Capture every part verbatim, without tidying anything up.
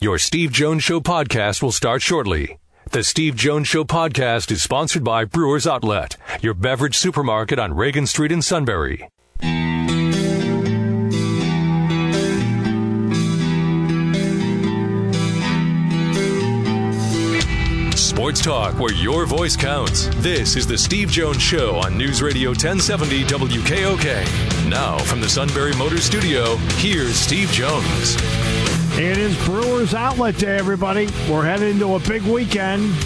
Your Steve Jones Show podcast will start shortly. The Steve Jones Show podcast is sponsored by Brewers Outlet, your beverage supermarket on Reagan Street in Sunbury. Sports talk where your voice counts. This is the Steve Jones Show on News Radio ten seventy W K O K. Now from the Sunbury Motor Studio, here's Steve Jones. It is Brewers Outlet Day, everybody. We're headed into a big weekend.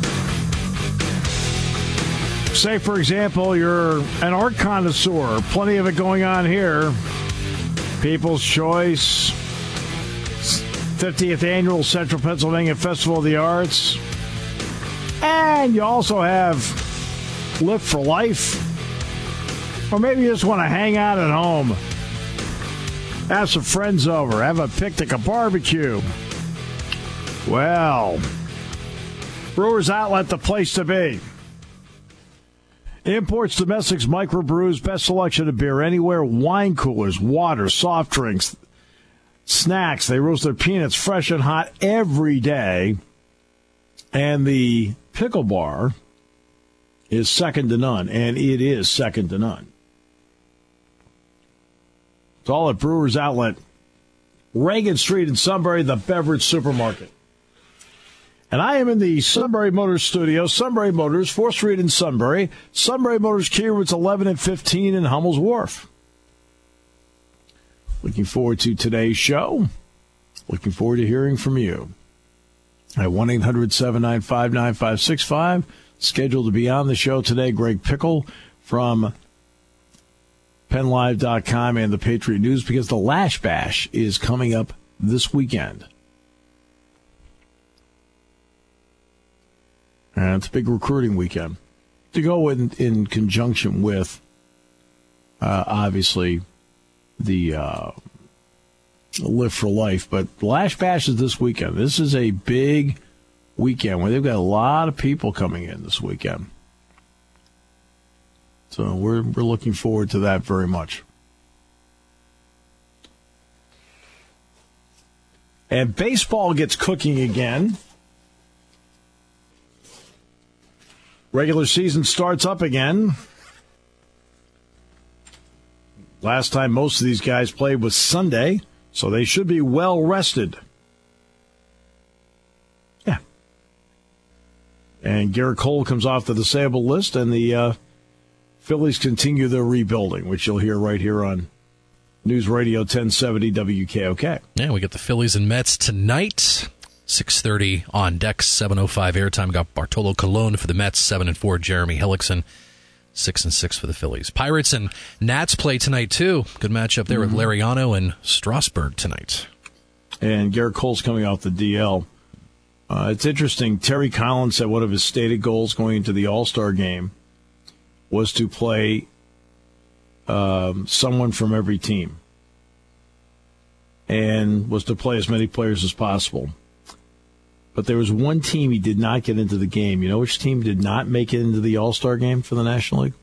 Say, for example, you're an art connoisseur. Plenty of it going on here. People's Choice, fiftieth Annual Central Pennsylvania Festival of the Arts. And you also have Lift for Life. Or maybe you just want to hang out at home. Have some friends over. Have a picnic, a barbecue. Well, Brewers Outlet, the place to be. Imports, domestics, microbrews, best selection of beer anywhere. Wine coolers, water, soft drinks, snacks. They roast their peanuts fresh and hot every day. And the pickle bar is second to none. And it is second to none. It's all at Brewers Outlet, Reagan Street in Sunbury, the beverage supermarket. And I am in the Sunbury Motors studio. Sunbury Motors, fourth Street in Sunbury. Sunbury Motors, Kia Routes eleven and fifteen in Hummel's Wharf. Looking forward to today's show. Looking forward to hearing from you. At one eight hundred seven nine five nine five six five. Scheduled to be on the show today, Greg Pickle from Penn Live dot com and the Patriot News, because the Lash Bash is coming up this weekend. And it's a big recruiting weekend to go in, in conjunction with, uh, obviously, the uh, Live for Life. But the Lash Bash is this weekend. This is a big weekend where they've got a lot of people coming in this weekend. So we're we're looking forward to that very much. And baseball gets cooking again. Regular season starts up again. Last time most of these guys played was Sunday, so they should be well rested. Yeah. And Garrett Cole comes off the disabled list, and the uh, Phillies continue their rebuilding, which you'll hear right here on News Radio ten seventy W K O K. Yeah, we get the Phillies and Mets tonight. six thirty on deck, seven oh five airtime. We got Bartolo Colon for the Mets, seven and four. Jeremy Hellickson, six and six for the Phillies. Pirates and Nats play tonight, too. Good matchup there mm-hmm. with Lariano and Strasburg tonight. And Garrett Cole's coming off the D L. Uh, it's interesting. Terry Collins said one of his stated goals going into the All-Star game was to play um, someone from every team and was to play as many players as possible. But there was one team he did not get into the game. You know which team did not make it into the All-Star game for the National League?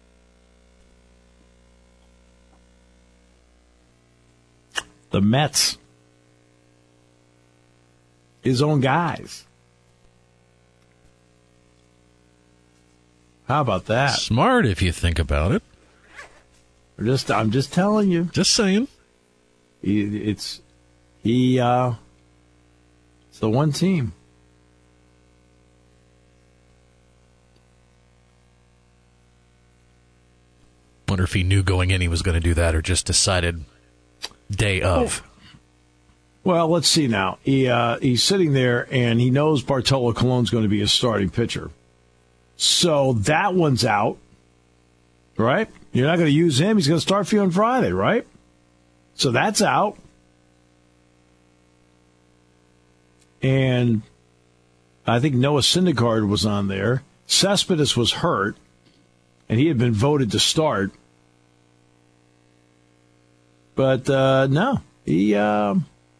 The Mets. His own guys. How about that? Smart if you think about it. Just, I'm just telling you. Just saying. He, it's he. Uh, it's the one team. Wonder if he knew going in he was going to do that, or just decided day of. Oh. Well, let's see now. He uh, he's sitting there and he knows Bartolo Colon's going to be his starting pitcher. So that one's out, right? You're not going to use him. He's going to start for you on Friday, right? So that's out. And I think Noah Syndergaard was on there. Cespedes was hurt, and he had been voted to start. But, uh, no, he... Uh,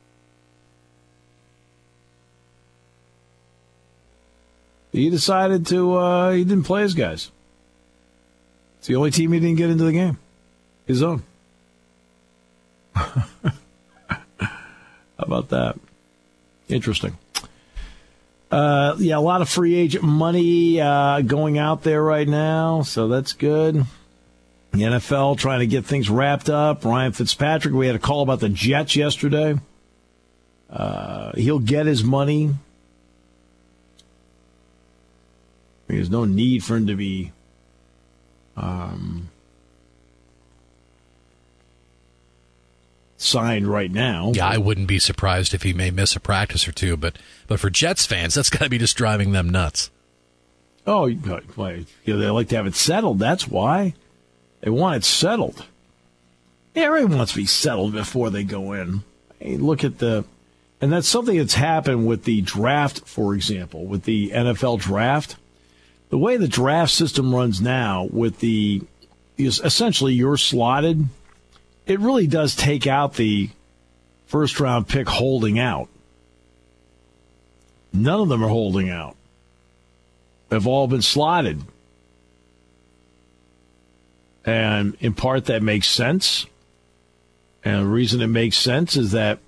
He decided to, uh, he didn't play his guys. It's the only team he didn't get into the game. His own. How about that? Interesting. Uh, yeah, a lot of free agent money uh, going out there right now, so that's good. The N F L trying to get things wrapped up. Ryan Fitzpatrick, we had a call about the Jets yesterday. Uh, he'll get his money. There's no need for him to be um, signed right now. Yeah, I wouldn't be surprised if he may miss a practice or two, but but for Jets fans, that's got to be just driving them nuts. Oh, well, they like to have it settled. That's why. They want it settled. Yeah, everyone wants to be settled before they go in. Hey, look at the... And that's something that's happened with the draft, for example, with the N F L draft. The way the draft system runs now with the... is essentially you're slotted, it really does take out the first-round pick holding out. None of them are holding out. They've all been slotted. And in part, that makes sense. And the reason it makes sense is that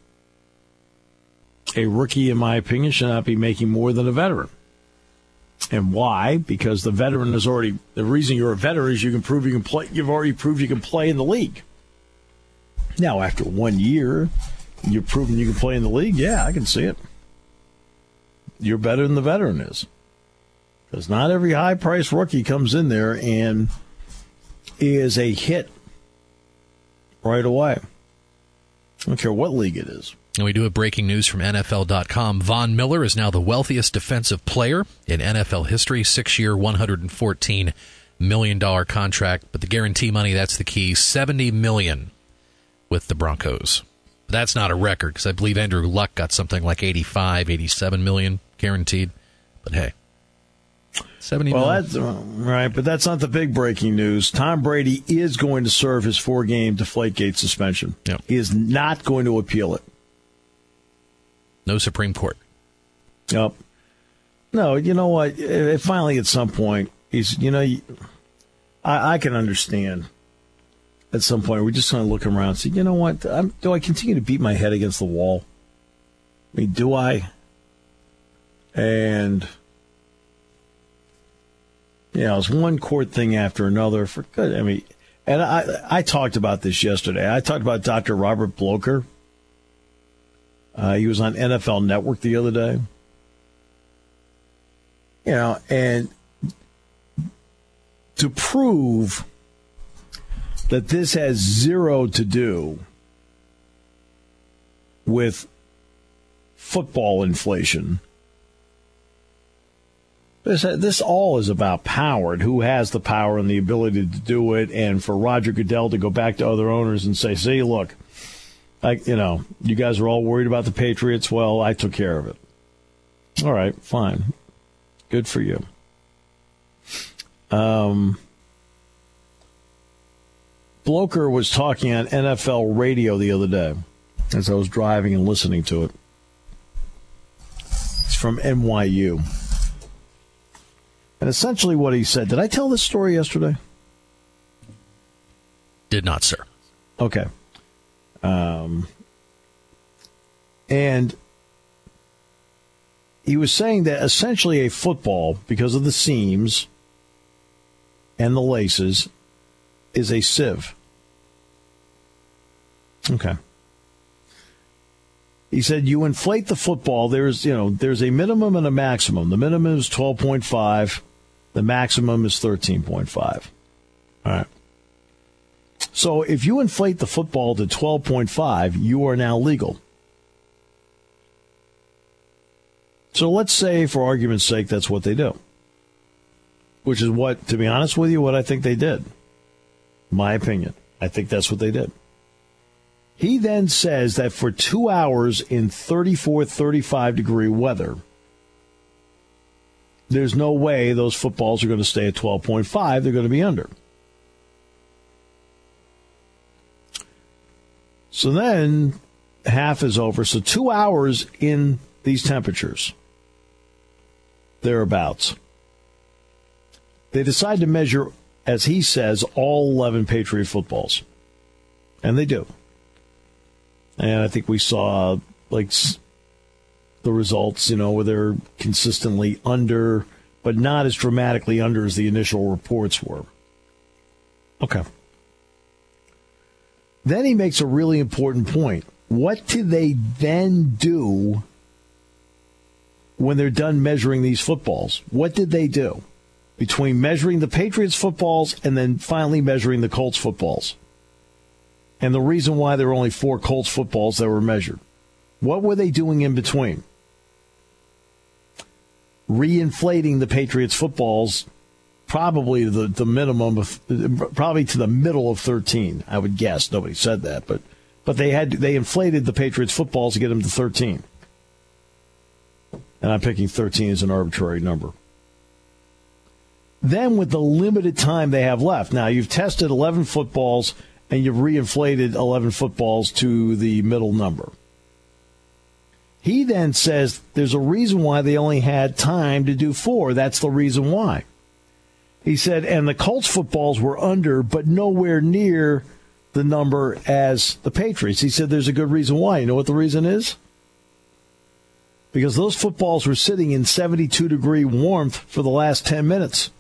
a rookie, in my opinion, should not be making more than a veteran. And why? Because the veteran is already, the reason you're a veteran is you can prove you can play, you've already proved you can play in the league. Now, after one year, you've proven you can play in the league. Yeah, I can see it. You're better than the veteran is. Because not every high-priced rookie comes in there and is a hit right away. I don't care what league it is. And we do have breaking news from N F L dot com. Von Miller is now the wealthiest defensive player in N F L history. Six-year, one hundred fourteen million dollars contract. But the guarantee money, that's the key, seventy million dollars with the Broncos. But that's not a record because I believe Andrew Luck got something like eighty-five, eighty-seven million dollars guaranteed. But hey. seventy well, million. that's uh, right, but that's not the big breaking news. Tom Brady is going to serve his four-game Deflategate suspension. Yep. He is not going to appeal it. No Supreme Court. Yep. No, you know what? It, finally, at some point, he's, you know, I, I can understand. At some point, we're just going to look around and say, you know what? I'm, do I continue to beat my head against the wall? I mean, do I? And... Yeah, it was one court thing after another. For good, I mean, and I I talked about this yesterday. I talked about Doctor Robert Blocher. Uh, he was on N F L Network the other day. You know, and to prove that this has zero to do with football inflation. This, this all is about power and who has the power and the ability to do it. And for Roger Goodell to go back to other owners and say, see, look, I, you know, you guys are all worried about the Patriots. Well, I took care of it. All right, fine. Good for you. Um, Blocher was talking on N F L radio the other day as I was driving and listening to it. It's from N Y U. And essentially what he said, did I tell this story yesterday? Did not, sir. Okay. Um, and he was saying that essentially a football, because of the seams and the laces, is a sieve. Okay. He said you inflate the football. There's, you know, there's a minimum and a maximum. The minimum is twelve point five. The maximum is thirteen point five. All right. So if you inflate the football to twelve point five, you are now legal. So let's say, for argument's sake, that's what they do. Which is what, to be honest with you, what I think they did. My opinion. I think that's what they did. He then says that for two hours in thirty-four, thirty-five degree weather, there's no way those footballs are going to stay at twelve point five. They're going to be under. So then half is over. So two hours in these temperatures, thereabouts. They decide to measure, as he says, all eleven Patriot footballs. And they do. And I think we saw like the results, you know, where they're consistently under, but not as dramatically under as the initial reports were. Okay. Then he makes a really important point. What do they then do when they're done measuring these footballs? What did they do between measuring the Patriots footballs and then finally measuring the Colts footballs? And the reason why there were only four Colts footballs that were measured. What were they doing in between? Reinflating the Patriots footballs probably to the, the minimum of, probably to the middle of thirteen, I would guess. Nobody said that, but but they had they inflated the Patriots footballs to get them to thirteen. And I'm picking thirteen as an arbitrary number. Then with the limited time they have left, now you've tested eleven footballs and you've reinflated eleven footballs to the middle number. He then says there's a reason why they only had time to do four. That's the reason why. He said, and the Colts footballs were under, but nowhere near the number as the Patriots. He said there's a good reason why. You know what the reason is? Because those footballs were sitting in seventy-two degree warmth for the last ten minutes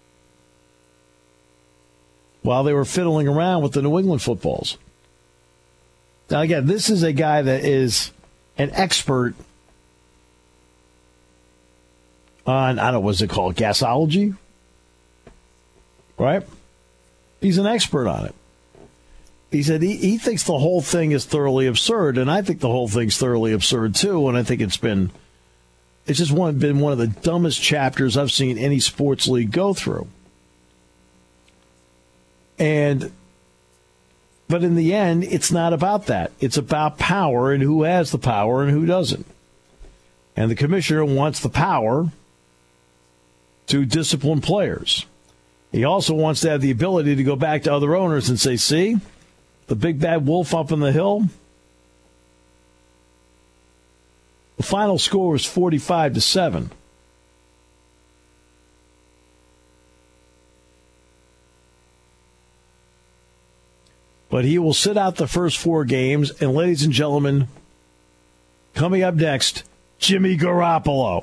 while they were fiddling around with the New England footballs. Now, again, this is a guy that is an expert on, I don't know, what's it called, gasology? Right? He's an expert on it. He said he, he thinks the whole thing is thoroughly absurd, and I think the whole thing's thoroughly absurd too, and I think it's been, it's just one, been one of the dumbest chapters I've seen any sports league go through. And, but in the end, it's not about that. It's about power and who has the power and who doesn't. And the commissioner wants the power to discipline players. He also wants to have the ability to go back to other owners and say, see, the big bad wolf up on the hill? The final score was forty-five to seven. But he will sit out the first four games. And ladies and gentlemen, coming up next, Jimmy Garoppolo.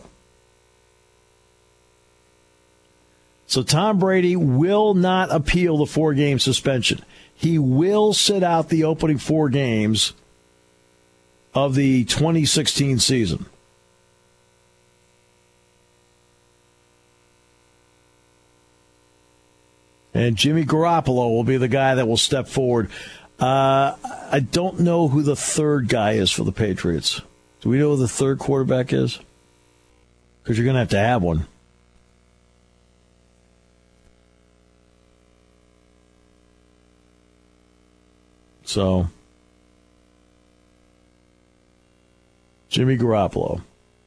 So Tom Brady will not appeal the four-game suspension. He will sit out the opening four games of the twenty sixteen season. And Jimmy Garoppolo will be the guy that will step forward. Uh, I don't know who the third guy is for the Patriots. Do we know who the third quarterback is? Because you're going to have to have one. So, Jimmy Garoppolo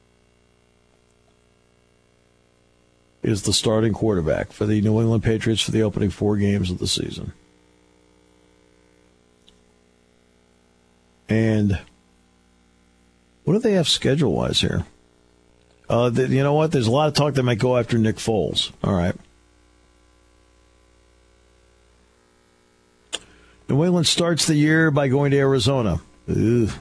is the starting quarterback for the New England Patriots for the opening four games of the season. And what do they have schedule-wise here? Uh, the, you know what? There's a lot of talk that might go after Nick Foles. All right. New England starts the year by going to Arizona. Ugh.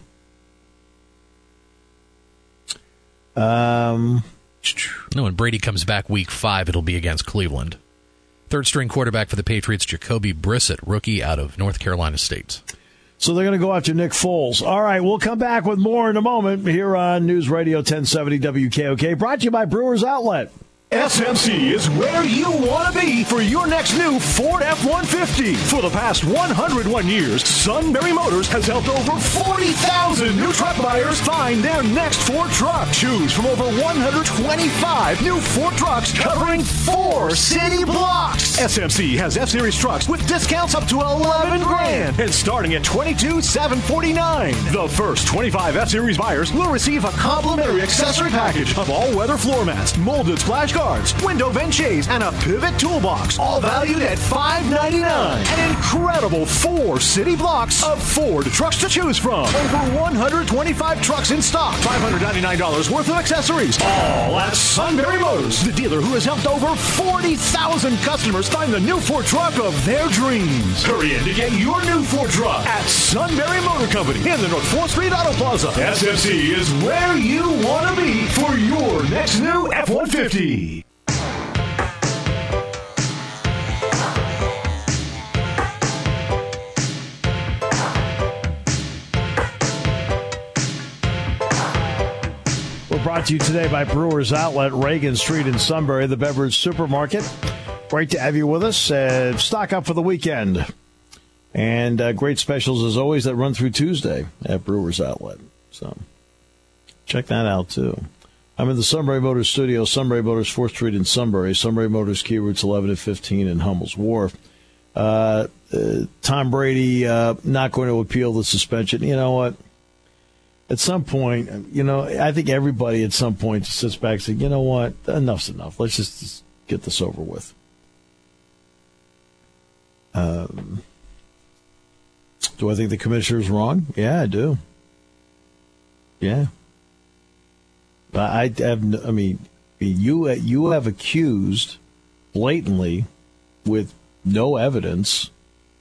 Um... No, when Brady comes back week five, it'll be against Cleveland. Third-string quarterback for the Patriots, Jacoby Brissett, rookie out of North Carolina State. So they're going to go after Nick Foles. All right, we'll come back with more in a moment here on News Radio ten seventy W K O K, brought to you by Brewers Outlet. S M C is where you want to be for your next new Ford F one fifty. For the past one hundred one years, Sunbury Motors has helped over forty thousand new truck buyers find their next Ford truck. Choose from over one hundred twenty-five new Ford trucks covering four city blocks. S M C has F-Series trucks with discounts up to eleven grand and starting at twenty-two thousand seven hundred forty-nine dollars. The first twenty-five F-Series buyers will receive a complimentary accessory package of all-weather floor mats, molded splash guards, guards, window vent shades, and a pivot toolbox, all valued at five ninety-nine. An incredible four city blocks of Ford trucks to choose from. Over one hundred twenty-five trucks in stock, five hundred ninety-nine dollars worth of accessories, all at Sunbury Motors, the dealer who has helped over forty thousand customers find the new Ford truck of their dreams. Hurry in to get your new Ford truck at Sunbury Motor Company in the North fourth Street Auto Plaza. S F C is where you want to be for your next new F one fifty. We're brought to you today by Brewers Outlet, Reagan Street in Sunbury, the beverage supermarket. Great to have you with us. Uh, stock up for the weekend. And uh, great specials, as always, that run through Tuesday at Brewers Outlet. So check that out, too. I'm in the Sunbury Motors studio, Sunbury Motors, fourth Street in Sunbury. Sunbury Motors, key routes eleven and fifteen in Hummel's Wharf. Uh, uh, Tom Brady uh, not going to appeal the suspension. You know what? At some point, you know, I think everybody at some point sits back and says, you know what? Enough's enough. Let's just, just get this over with. Um, do I think the commissioner's wrong? Yeah, I do. Yeah. I have, I mean, you you have accused blatantly with no evidence.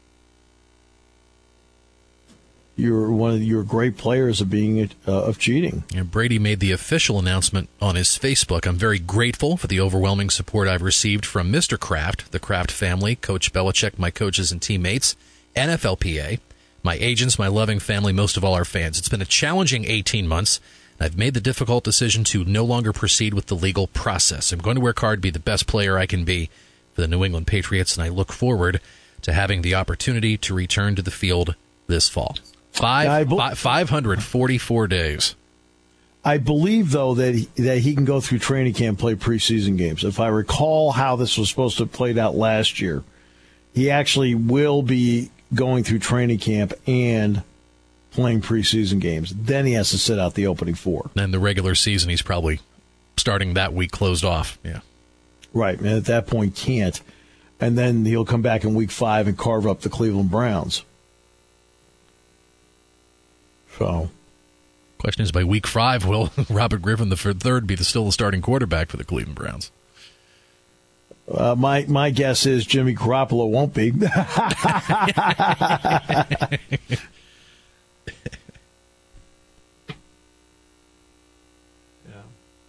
You're one of your great players of being uh, of cheating. Yeah, Brady made the official announcement on his Facebook. I'm very grateful for the overwhelming support I've received from Mister Kraft, the Kraft family, Coach Belichick, my coaches and teammates, N F L P A, my agents, my loving family, most of all our fans. It's been a challenging eighteen months. I've made the difficult decision to no longer proceed with the legal process. I'm going to work hard, be the best player I can be for the New England Patriots, and I look forward to having the opportunity to return to the field this fall. Five, be- five, five hundred forty-four days. I believe, though, that he, that he can go through training camp, play preseason games. If I recall how this was supposed to have played out last year, he actually will be going through training camp and playing preseason games. Then he has to sit out the opening four. And the regular season, he's probably starting that week closed off. Yeah, right. And at that point, can't. And then he'll come back in week five and carve up the Cleveland Browns. So, question is, by week five, will Robert Griffin the third be the, still the starting quarterback for the Cleveland Browns? Uh, my my guess is Jimmy Garoppolo won't be. Yeah.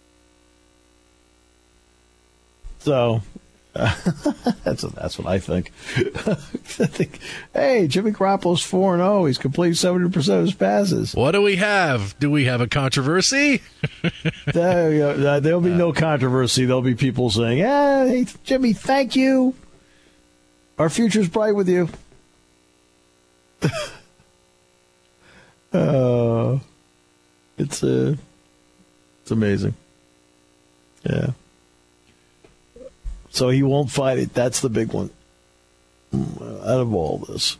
So. Uh, that's that's what I think. I think, hey, Jimmy Garoppolo's four and zero. He's completed seventy percent of his passes. What do we have? Do we have a controversy? there you go. There'll be no controversy. There'll be people saying, "Yeah, hey, Jimmy, thank you. Our future's bright with you." uh, it's uh, it's amazing. Yeah. So he won't fight it. That's the big one out of all this.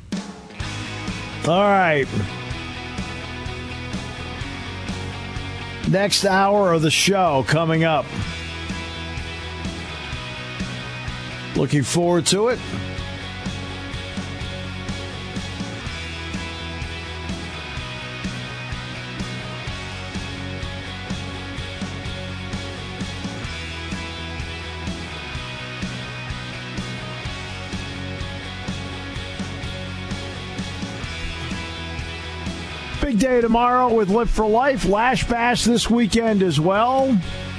All right. Next hour of the show coming up. Looking forward to it. Big day tomorrow with Live for Life. Lash Bash this weekend as well.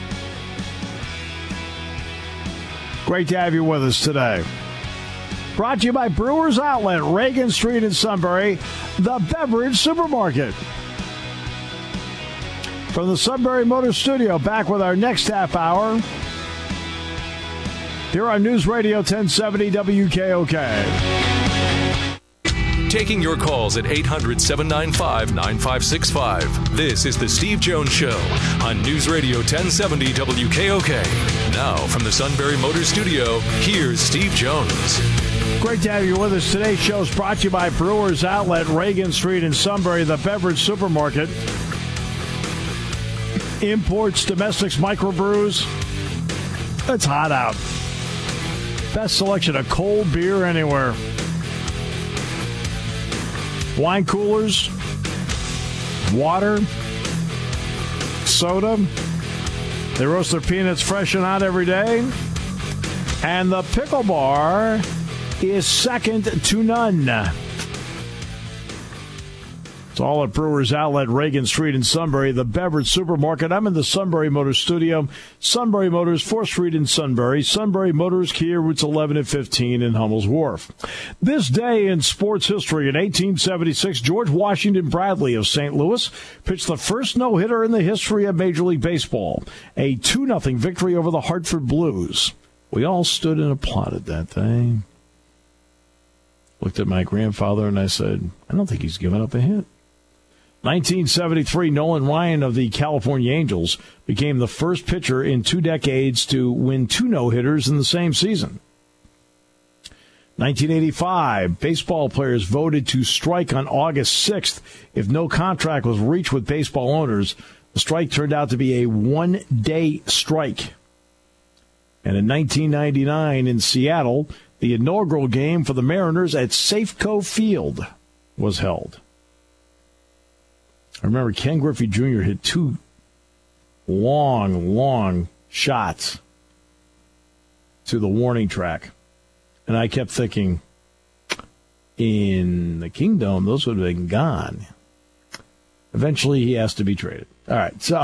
Great to have you with us today. Brought to you by Brewers Outlet, Reagan Street in Sunbury, the beverage supermarket. From the Sunbury Motor Studio, back with our next half hour. Here on News Radio ten seventy W K O K. Taking your calls at eight hundred, seven nine five, nine five six five. This is The Steve Jones Show on News Radio ten seventy W K O K. Now, from the Sunbury Motor Studio, here's Steve Jones. Great to have you with us. Today's show is brought to you by Brewers Outlet, Reagan Street in Sunbury, the beverage supermarket. Imports, domestics, microbrews, It's hot out. Best selection of cold beer anywhere. Wine coolers, water, soda. They roast their peanuts fresh and hot every day. And the pickle bar is second to none. It's all at Brewers Outlet, Reagan Street in Sunbury, the beverage supermarket. I'm in the Sunbury Motors studio. Sunbury Motors, fourth Street in Sunbury. Sunbury Motors, Kia, routes eleven and fifteen in Hummel's Wharf. This day in sports history, in eighteen seventy-six, George Washington Bradley of Saint Louis pitched the first no-hitter in the history of Major League Baseball, a two nothing victory over the Hartford Blues. We all stood and applauded that day. Looked at my grandfather and I said, I don't think he's given up a hit. nineteen seventy-three, Nolan Ryan of the California Angels became the first pitcher in two decades to win two no-hitters in the same season. nineteen eighty-five, baseball players voted to strike on August sixth if no contract was reached with baseball owners. The strike turned out to be a one-day strike. And in nineteen ninety-nine in Seattle, the inaugural game for the Mariners at Safeco Field was held. I remember Ken Griffey Junior hit two long, long shots to the warning track. And I kept thinking, in the Kingdom, those would have been gone. Eventually, he has to be traded. All right, so...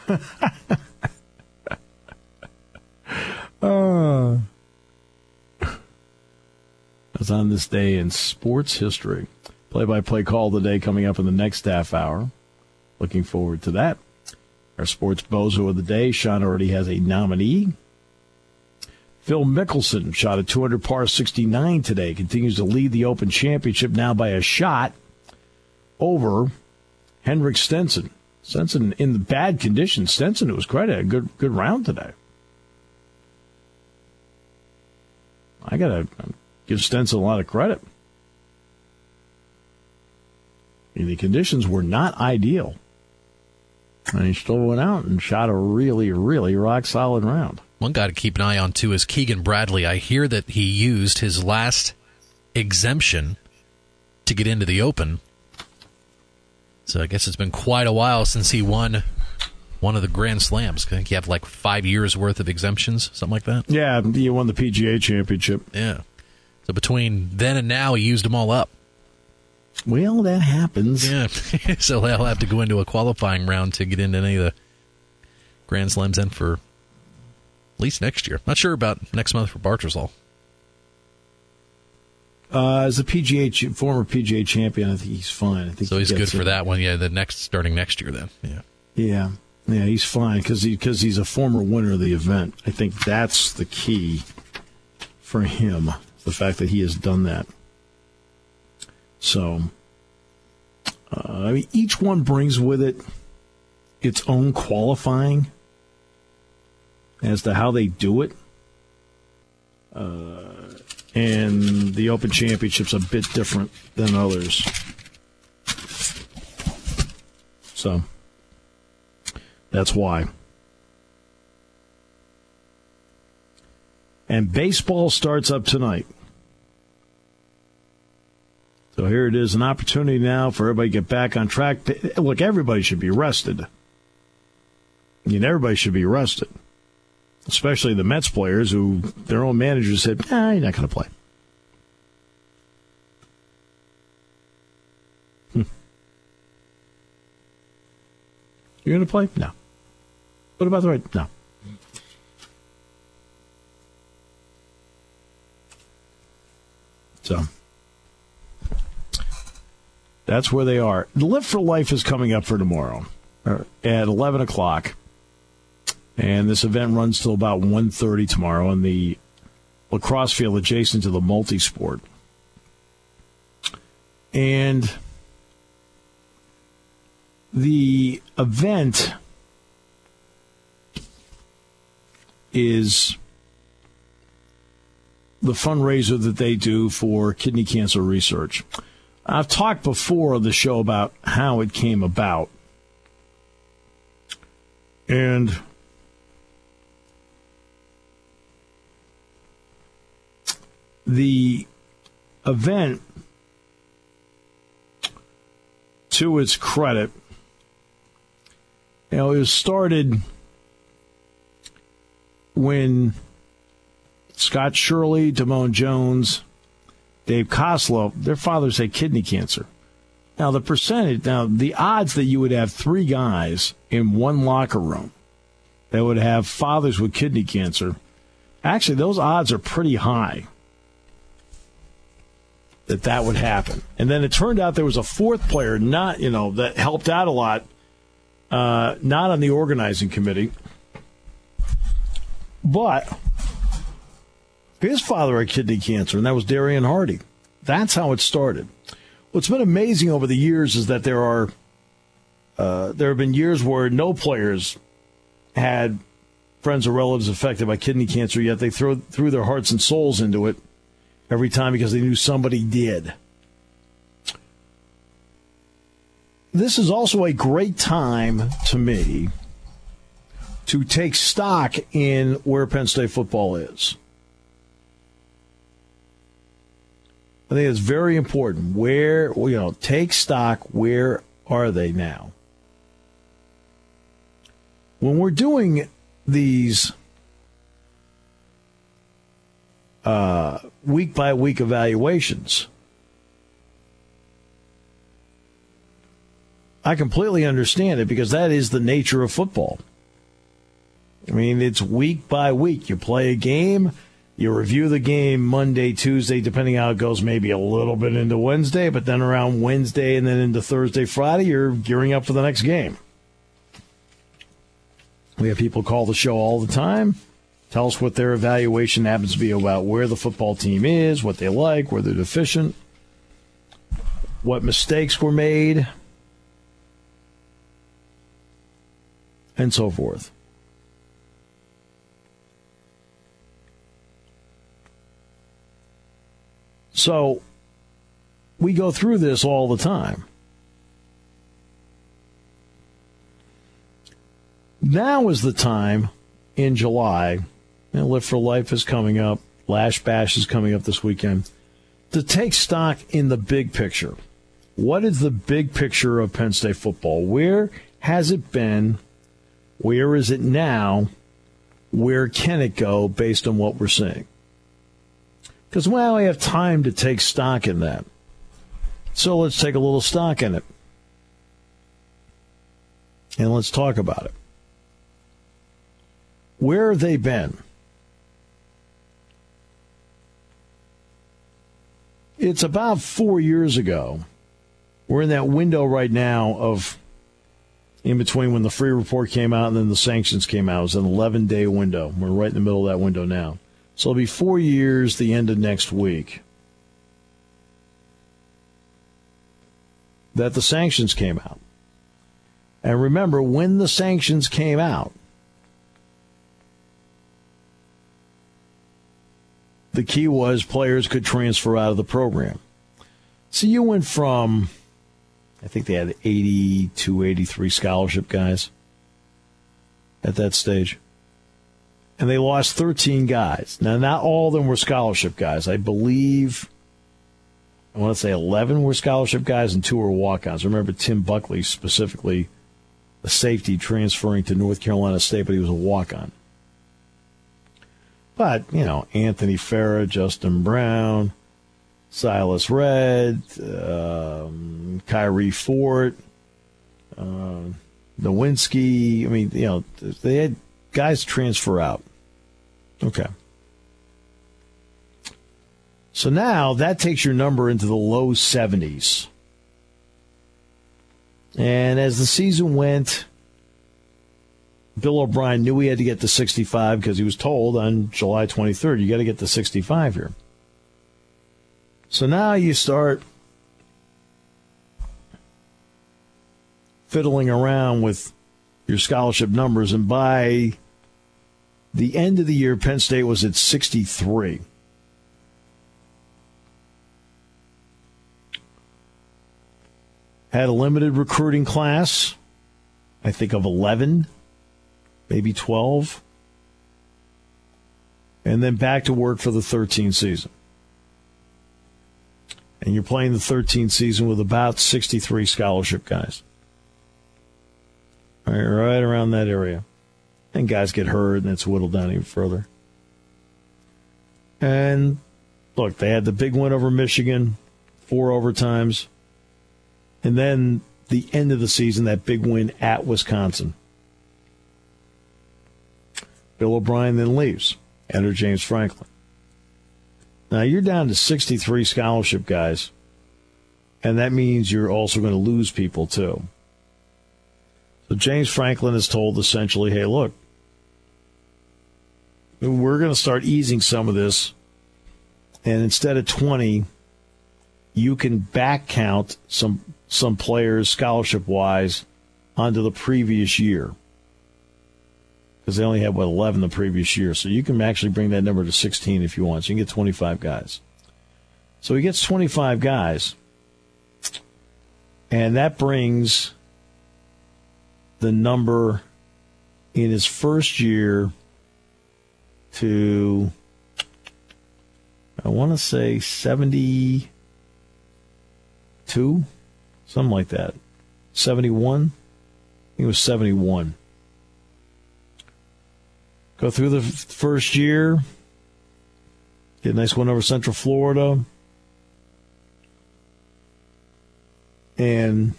uh, that's on this day in sports history. Play-by-play call today coming up in the next half hour. Looking forward to that. Our sports bozo of the day, Sean already has a nominee. Phil Mickelson shot a two hundred par sixty-nine today. Continues to lead the Open Championship now by a shot over Henrik Stenson. Stenson in the bad condition. Stenson, to his credit, a good good round today. I got to give Stenson a lot of credit. I mean, the conditions were not ideal. And he still went out and shot a really, really rock-solid round. One guy to keep an eye on, too, is Keegan Bradley. I hear that he used his last exemption to get into the Open. So I guess it's been quite a while since he won one of the Grand Slams. I think you have like five years' worth of exemptions, something like that. Yeah, he won the P G A Championship. Yeah. So between then and now, he used them all up. Well, that happens. Yeah, so they'll have to go into a qualifying round to get into any of the Grand Slams then for at least next year. Not sure about next month for Bartersall. Uh, as a P G A ch- former P G A champion, I think he's fine. I think so. He He's good for it. that one. Yeah, the next starting next year then. Yeah, yeah, yeah. He's fine because he because he's a former winner of the event. I think that's the key for him. The fact that he has done that. So, uh, I mean, each one brings with it its own qualifying as to how they do it. Uh, and the Open Championship's a bit different than others. So, that's why. And baseball starts up tonight. So here it is, an opportunity now for everybody to get back on track. Look, everybody should be rested. I mean, everybody should be rested. Especially the Mets players who their own managers said, nah, you're not going to play. Hmm. You're going to play? No. What about the right? No. So... that's where they are. The Lift for Life is coming up for tomorrow at eleven o'clock. And this event runs till about one thirty tomorrow on the lacrosse field adjacent to the multi-sport. And the event is the fundraiser that they do for kidney cancer research. I've talked before on the show about how it came about. And the event, to its credit, you know, it was started when Scott Shirley, Damone Jones, Dave Koslow, their fathers had kidney cancer. Now, the percentage, now, the odds that you would have three guys in one locker room that would have fathers with kidney cancer, actually, those odds are pretty high that that would happen. And then it turned out there was a fourth player, not, you know, that helped out a lot, uh, not on the organizing committee, but his father had kidney cancer, and that was Darian Hardy. That's how it started. What's been amazing over the years is that there are uh, there have been years where no players had friends or relatives affected by kidney cancer, yet they throw, threw their hearts and souls into it every time because they knew somebody did. This is also a great time to me to take stock in where Penn State football is. I think it's very important. Where, you know, take stock, where are they now? When we're doing these uh, week-by-week evaluations, I completely understand it because that is the nature of football. I mean, it's week by week. You play a game. You review the game Monday, Tuesday, depending how it goes, maybe a little bit into Wednesday, but then around Wednesday and then into Thursday, Friday, you're gearing up for the next game. We have people call the show all the time, tell us what their evaluation happens to be about where the football team is, what they like, where they're deficient, what mistakes were made, and so forth. So we go through this all the time. Now is the time in July, and Live for Life is coming up, Lash Bash is coming up this weekend, to take stock in the big picture. What is the big picture of Penn State football? Where has it been? Where is it now? Where can it go based on what we're seeing? Because, well, we have time to take stock in that. So let's take a little stock in it. And let's talk about it. Where have they been? It's about four years ago. We're in that window right now of in between when the free report came out and then the sanctions came out. It was an eleven-day window. We're right in the middle of that window now. So it'll be four years the end of next week that the sanctions came out. And remember, when the sanctions came out, the key was players could transfer out of the program. So you went from, I think they had eighty-two, eighty-three scholarship guys at that stage. And they lost thirteen guys. Now, not all of them were scholarship guys. I believe, I want to say eleven were scholarship guys and two were walk-ons. Remember Tim Buckley specifically, a safety transferring to North Carolina State, but he was a walk-on. But, you know, Anthony Farah, Justin Brown, Silas Red, um, Kyrie Fort, uh, Nowinski. I mean, you know, they had guys transfer out. Okay. So now that takes your number into the low seventies. And as the season went, Bill O'Brien knew he had to get to sixty-five because he was told on July twenty-third, you got to get to sixty-five here. So now you start fiddling around with your scholarship numbers, and by the end of the year, Penn State was at sixty-three. Had a limited recruiting class, I think of eleven, maybe twelve. And then back to work for the thirteen season. And you're playing the thirteenth season with about sixty-three scholarship guys. All right, right around that area. And guys get hurt, and it's whittled down even further. And, look, they had the big win over Michigan, four overtimes. And then the end of the season, that big win at Wisconsin. Bill O'Brien then leaves. Enter James Franklin. Now, you're down to sixty-three scholarship guys, and that means you're also going to lose people, too. So James Franklin is told essentially, hey, look, we're going to start easing some of this, and instead of twenty, you can back count some some players scholarship-wise onto the previous year. Because they only had, what, eleven the previous year. So you can actually bring that number to sixteen if you want. So you can get twenty-five guys. So he gets twenty-five guys. And that brings the number in his first year to, I want to say seventy-two, something like that. seventy-one? I think it was seventy-one. Go through the f- first year. Get a nice win over Central Florida. And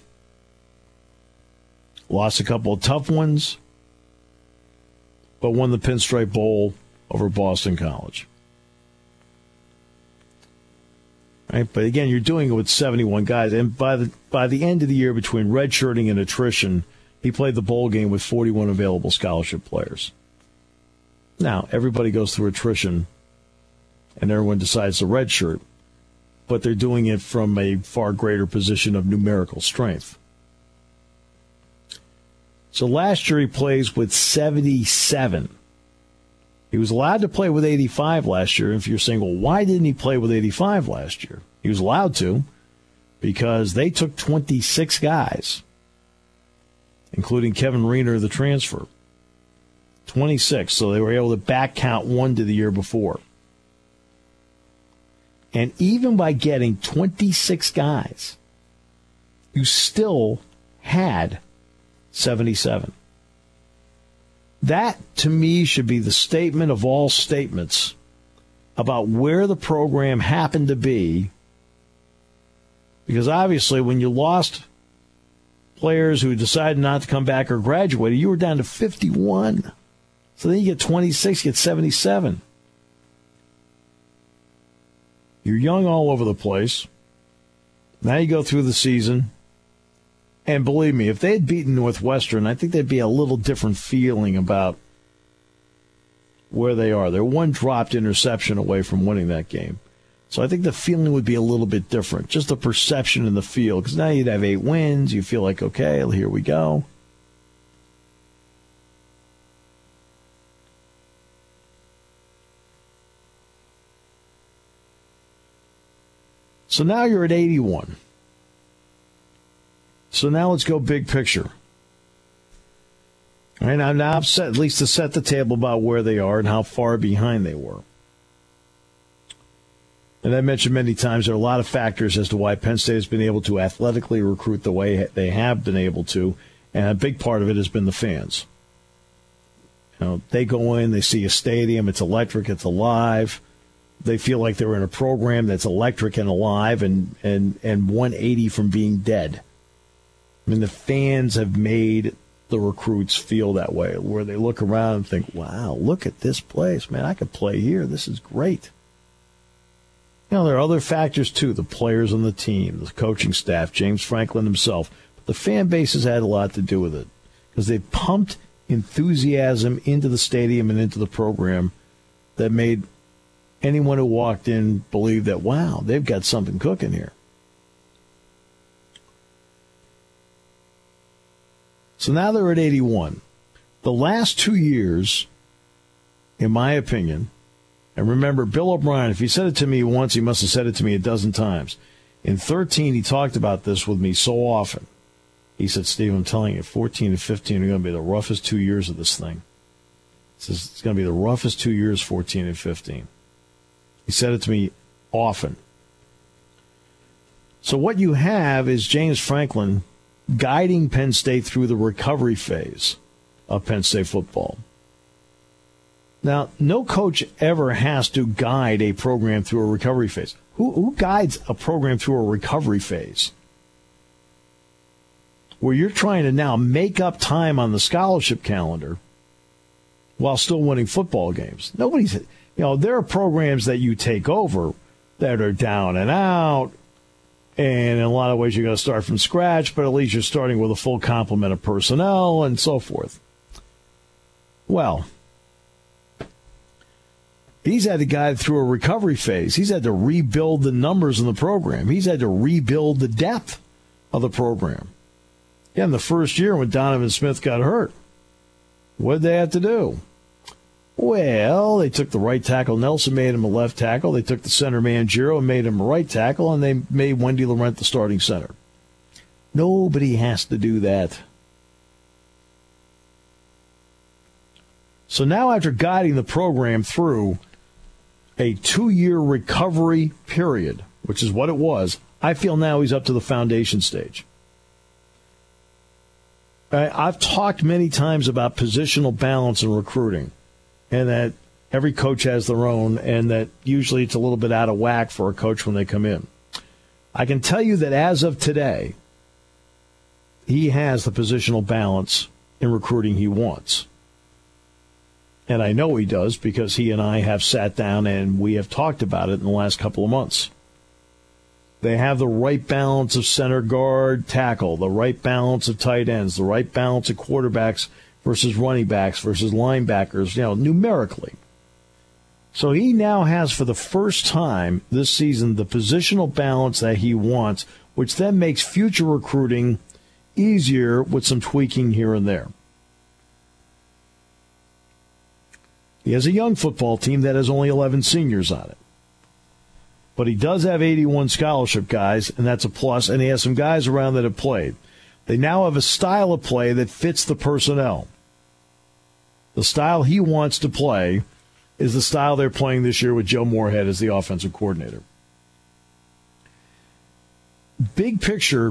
lost a couple of tough ones. But won the Pinstripe Bowl over Boston College. Right? But again, you're doing it with seventy-one guys. And by the by the end of the year, between redshirting and attrition, he played the bowl game with forty-one available scholarship players. Now, everybody goes through attrition, and everyone decides to redshirt, but they're doing it from a far greater position of numerical strength. So last year he plays with seventy-seven. He was allowed to play with eighty-five last year. If you're saying, well, why didn't he play with eighty-five last year? He was allowed to because they took twenty-six guys, including Kevin Riener, the transfer. twenty-six, so they were able to back count one to the year before. And even by getting twenty-six guys, you still had seventy-seven. That, to me, should be the statement of all statements about where the program happened to be. Because obviously, when you lost players who decided not to come back or graduated, you were down to fifty-one. So then you get twenty-six, you get seventy-seven. You're young all over the place. Now you go through the season. And believe me, if they had beaten Northwestern, I think there'd be a little different feeling about where they are. They're one dropped interception away from winning that game. So I think the feeling would be a little bit different. Just the perception in the field. Because now you'd have eight wins. You feel like, okay, here we go. So now you're at eighty-one. So now let's go big picture. All right, now, now I've set, at least to set the table about where they are and how far behind they were. And I mentioned many times there are a lot of factors as to why Penn State has been able to athletically recruit the way they have been able to, and a big part of it has been the fans. You know, they go in, they see a stadium, it's electric, it's alive. They feel like they're in a program that's electric and alive and, and, and one eighty from being dead. I mean, the fans have made the recruits feel that way, where they look around and think, wow, look at this place. Man, I could play here. This is great. You know, there are other factors, too. The players on the team, the coaching staff, James Franklin himself. But the fan base has had a lot to do with it because they've pumped enthusiasm into the stadium and into the program that made anyone who walked in believe that, wow, they've got something cooking here. So now they're at eighty-one. The last two years, in my opinion, and remember, Bill O'Brien, if he said it to me once, he must have said it to me a dozen times. In thirteen, he talked about this with me so often. He said, Steve, I'm telling you, fourteen and fifteen are going to be the roughest two years of this thing. He says, it's going to be the roughest two years, fourteen and fifteen. He said it to me often. So what you have is James Franklin guiding Penn State through the recovery phase of Penn State football. Now, no coach ever has to guide a program through a recovery phase. Who, who guides a program through a recovery phase? Where you're trying to now make up time on the scholarship calendar while still winning football games. Nobody's, you know, there are programs that you take over that are down and out, and in a lot of ways you're going to start from scratch, but at least you're starting with a full complement of personnel and so forth. Well, he's had to guide through a recovery phase. He's had to rebuild the numbers in the program. He's had to rebuild the depth of the program. Yeah, in the first year when Donovan Smith got hurt, what did they have to do? Well, they took the right tackle, Nelson, made him a left tackle. They took the center, Mangiero, and made him a right tackle, and they made Wendy Laurent the starting center. Nobody has to do that. So now after guiding the program through a two-year recovery period, which is what it was, I feel now he's up to the foundation stage. I've talked many times about positional balance in recruiting, and that every coach has their own, and that usually it's a little bit out of whack for a coach when they come in. I can tell you that as of today, he has the positional balance in recruiting he wants. And I know he does because he and I have sat down and we have talked about it in the last couple of months. They have the right balance of center guard tackle, the right balance of tight ends, the right balance of quarterbacks versus running backs versus linebackers, you know, numerically. So he now has for the first time this season the positional balance that he wants, which then makes future recruiting easier with some tweaking here and there. He has a young football team that has only eleven seniors on it. But he does have eighty-one scholarship guys, and that's a plus, and he has some guys around that have played. They now have a style of play that fits the personnel. The style he wants to play is the style they're playing this year with Joe Moorhead as the offensive coordinator. Big picture,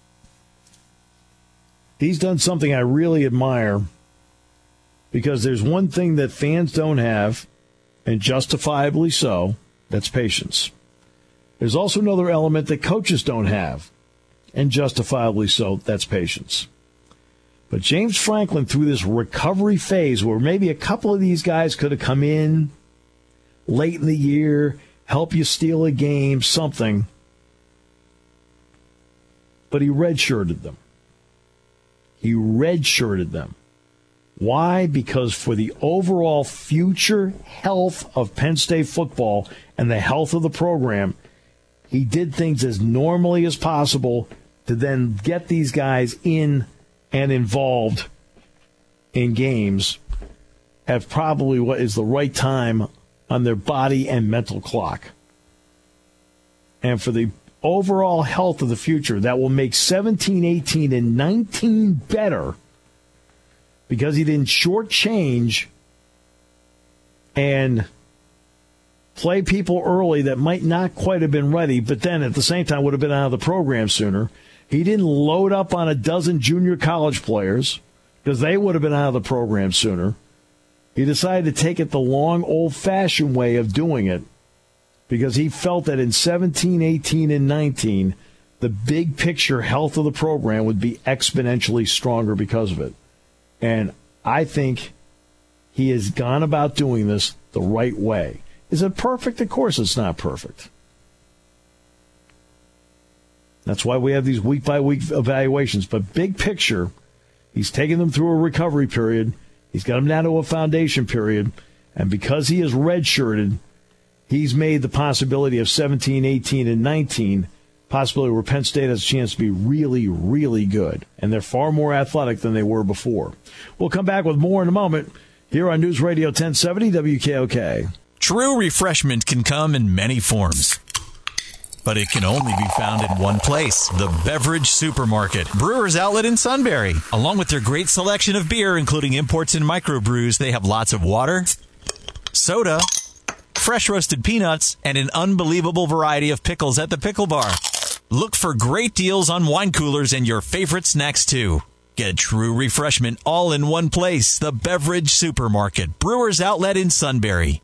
he's done something I really admire, because there's one thing that fans don't have, and justifiably so, that's patience. There's also another element that coaches don't have, and justifiably so, that's patience. But James Franklin, through this recovery phase where maybe a couple of these guys could have come in late in the year, help you steal a game, something, but he redshirted them. He redshirted them. Why? Because for the overall future health of Penn State football and the health of the program, he did things as normally as possible to then get these guys in and involved in games at probably what is the right time on their body and mental clock. And for the overall health of the future, that will make seventeen, eighteen, and nineteen better, because he didn't shortchange and play people early that might not quite have been ready, but then at the same time would have been out of the program sooner. He didn't load up on a dozen junior college players because they would have been out of the program sooner. He decided to take it the long, old-fashioned way of doing it because he felt that in seventeen, eighteen, and nineteen, the big picture health of the program would be exponentially stronger because of it. And I think he has gone about doing this the right way. Is it perfect? Of course it's not perfect. That's why we have these week-by-week evaluations. But big picture, he's taken them through a recovery period. He's got them down to a foundation period. And because he is redshirted, he's made the possibility of seventeen, eighteen, and nineteen possibility where Penn State has a chance to be really, really good. And they're far more athletic than they were before. We'll come back with more in a moment here on News Radio ten seventy W K O K. True refreshment can come in many forms, but it can only be found in one place, the Beverage Supermarket, Brewers Outlet in Sunbury. Along with their great selection of beer, including imports and microbrews, they have lots of water, soda, fresh roasted peanuts, and an unbelievable variety of pickles at the pickle bar. Look for great deals on wine coolers and your favorite snacks, too. Get true refreshment all in one place. The Beverage Supermarket, Brewers Outlet in Sunbury.